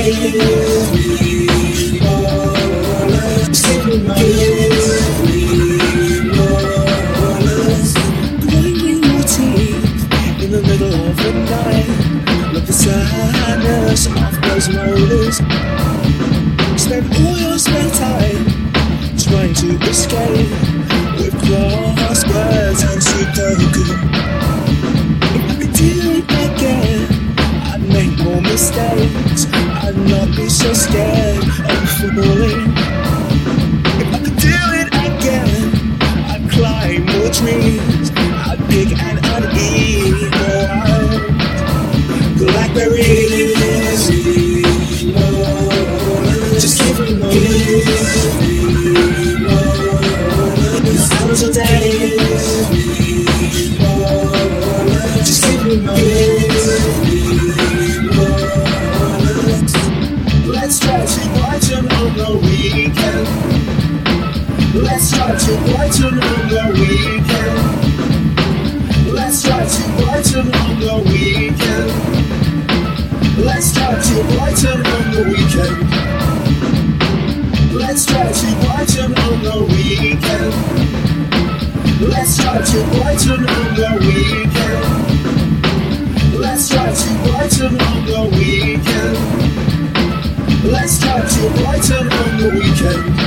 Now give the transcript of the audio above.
Grinding your teeth in the middle of the night. Look the sadness of those molars. Spend all your spare time trying to escape with crosswords and Sudoku. If I could do it again, I'd make more mistakes. I'd not be so scared of falling. If I could do it again, I'd climb more trees. I'd pick and I'd eat more wild blackberries. Just give me more. Hours a day. Just give me more. Let's try to brighten on the weekend. Let's try to brighten on the weekend. Let's try to brighten on the weekend. Let's try to brighten on the weekend. Let's try to brighten on the weekend. Let's try to brighten on the weekend. Let's try to brighten on the weekend. Let's try to brighten on the weekend.